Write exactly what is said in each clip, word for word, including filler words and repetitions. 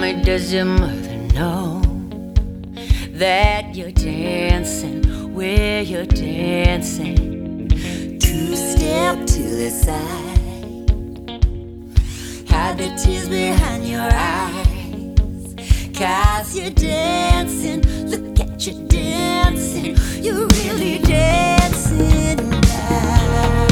me, does your mother know that you're dancing where you're dancing? Two step to the side, hide the tears behind your eyes, 'cause you're dancing, look at you dancing, you're really dancing now.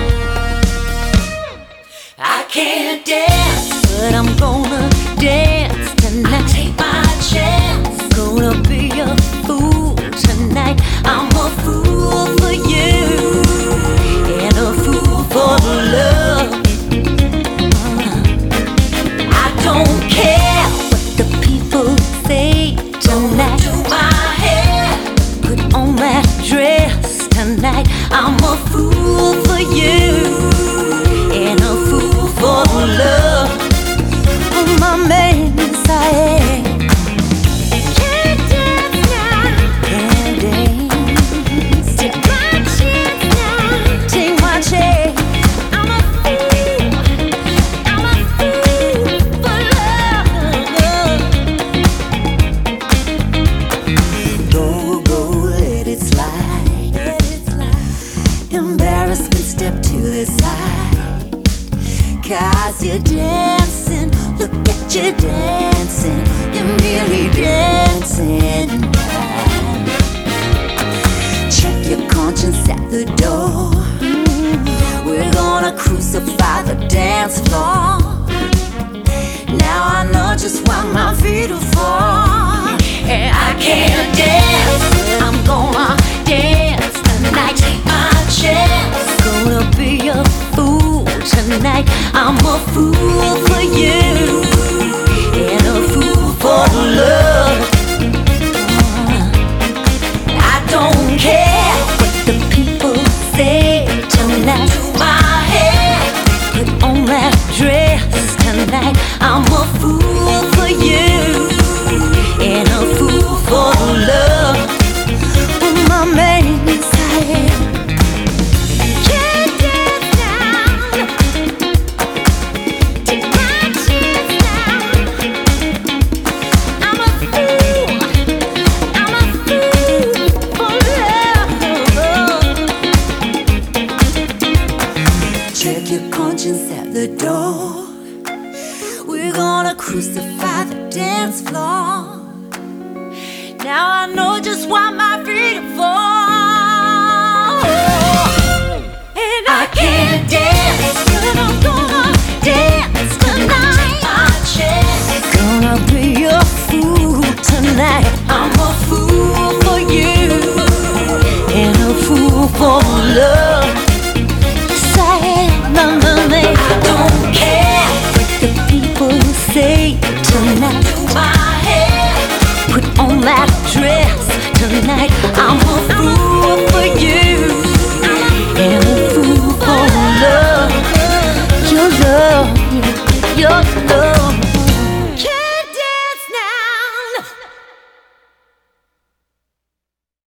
I can't dance, but I'm gonna dance tonight. Take my chance, gonna be a fool tonight. I'm a fool for you and a fool for love. I don't care what the people say tonight. Do my hair, put on that dress tonight. I'm a fool for you and a fool for love. Oh, my man, yes I am. Can't dance now, can't dance. Take my chance now, take my chance. I'm a fool, I'm a fool for love. Go, go, let it slide, let it slide. Embarrassment, step to the side, 'cause you're dancing, look at you dancing, you're really dancing now. Check your conscience at the door, we're gonna crucify the dance floor. Now I know just why my feet are for, and I can't dance, I'm gonna dance tonight. Take my chance, gonna be a fool tonight. I'm a fool for you and a fool for love. I don't care what the people say tonight. Do my hair, put on that dress tonight. I'm a fool for you and a fool for love. Oh, my man, yes I am. Check your conscience at the door, we're gonna crucify the dance floor. Now I know just why my feet are for, and I can't dance, but I'm gonna dance tonight. My chance, gonna be a fool tonight. I'm a fool for you and a fool for love. I don't care what the people say tonight. Do my hair, put on that dress tonight. I'm a fool for you and a fool for love. Your love, your love.